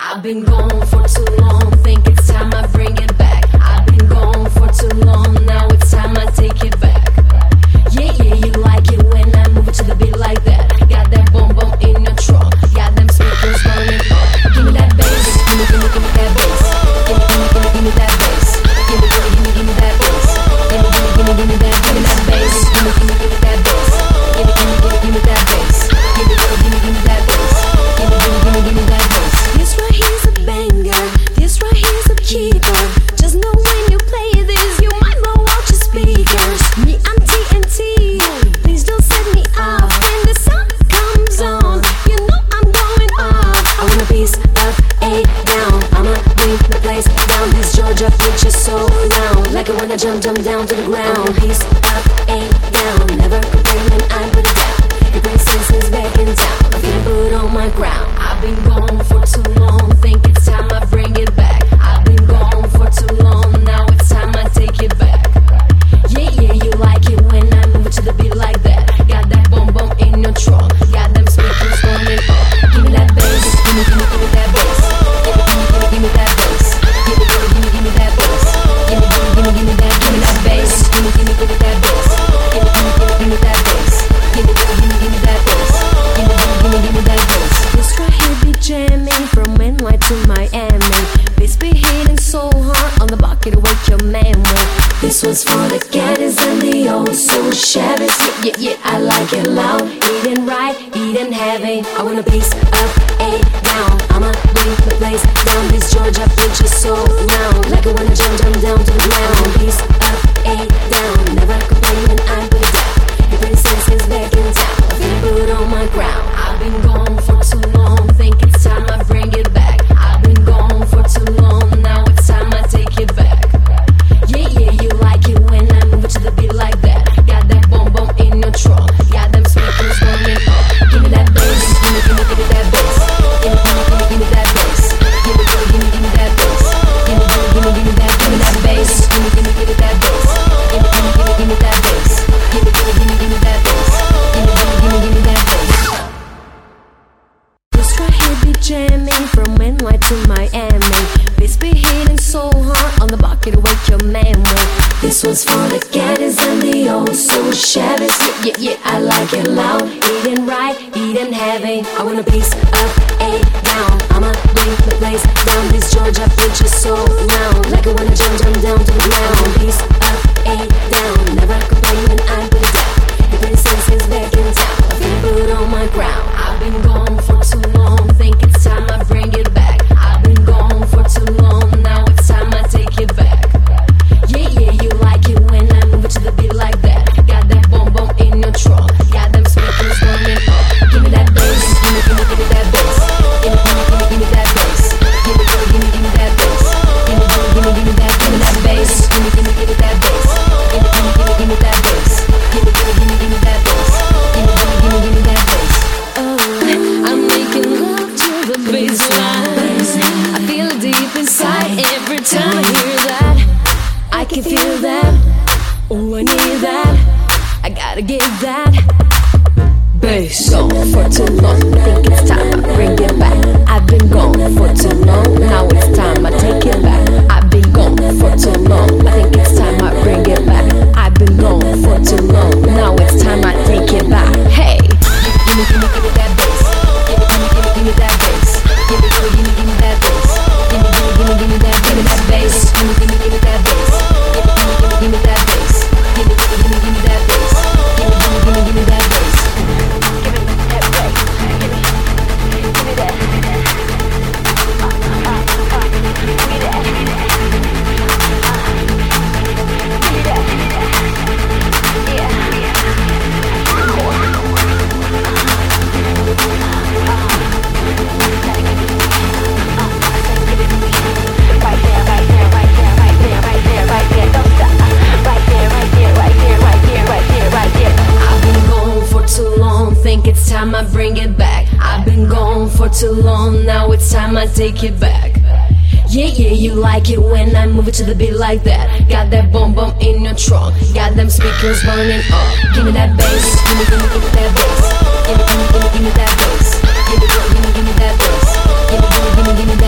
I've been gone for too long, think it's time I bring it back. I've been gone for too long, now it's time I take it back. Yeah, yeah, you like it when I move it to the beat like that. Got that boom boom in your trunk, got them speakers burning up. Give me that bass, give me that bass. Give me that bass. Give me that bass. Give me that bass. Give me that bass. Give me that bass. Give me that bass. Give me that bass. This right here's a banger. This right here's a keeper. Just know when you play this, you might blow out your speakers. Me, I'm TNT. Please don't set me off. When the sound comes on, you know I'm going off. I want a piece of A down. I'ma bring the place down. This Georgia put your soul down. Like it when I jump down to the ground. A piece of A down. Never complain when I put it down. Your great senses back in town. I feel it put on my ground. I've been gone for too long. Think it's time I bring it back. I've been gone for too long. Now it's time I take it back. Yeah, yeah, you like it when I move it to the beat like that. Got that boom boom in your trunk. Got them speakers burning up. Give me that bass. Give me that bass. Give me that bass. Give me that bass. Give me that bass. Give me that bass. Give me that bass. Give me that bass. Give me that bass. This right here be jamming from NY to Miami. Bass be hitting so hard on the bucket to wake your man with. This one's for the caddies and the old soul Chevys. Yeah, yeah, I like it loud, eating right, eating heavy. I want a piece of A down. I'ma bring the place down. This Georgia put your soul down. Like it when I jump down to the ground. Piece of A down. Never complain when I put it down. Your pretty senses back in town. I feel it put on my ground. I've been gone for too long. Think it's time I bring it back. I've been gone for too long. Now it's time I take it back. Yeah, yeah, you like it when I move it to the beat like that. Got that boom boom in your trunk. Got them speakers burning up. Give me that bass. Give me that bass. Give me that bass. Give me that bass. Give me that bass. Give me that bass. Give me that bass. Give me that bass. Give me that bass. This right here be jamming from NY to Miami. Bass be hitting so hard on the bucket to wake your man with. This one's for the caddies and the old soul Chevys. Yeah, yeah, yeah, I like it loud, eating right, eating heavy. I want a piece of A down. I'ma bring the place down. This Georgia put your soul down. Like it when I jump down to the ground. Piece of A down. Never complain when I put it down. Your pretty senses back in town. I feel it put on my ground. I've been gone for too long. Think it's time I bring it back. I've been gone for too long. Now it's time I take it back. Yeah, yeah, you like it when I move it to the beat like that. Got that boom boom in your trunk. Got them speakers burning up. Give me that bass. Give me that bass. Give me that bass. Give me that bass. Give me that bass. Give me that bass. Give me that bass. Give me that bass. Give me that bass. Oh, I'm making love to the bassline. I feel it deep inside every time I hear that. I can feel that. Oh, I need that. I gotta get that bass. Gone for too long. Think it's time I bring it back. I've been gone for too long. Now it's time I take it back. I've been gone for too long. I think it's time I bring it back. I've been gone for too long. Now it's time I take it back. Hey, give me that bass. Give me that bass. Give me that bass. Give me that bass. Give me that bass. Give me that bass. Give me that bass. Give me that bass. Give me that. It's time I bring it back. I've been gone for too long. Now it's time I take it back. Yeah, yeah, you like it when I move it to the beat like that. Got that boom boom in your trunk. Got them speakers burning up. Give me that bass. Give me that bass. Give me that bass. Give me that bass. Give me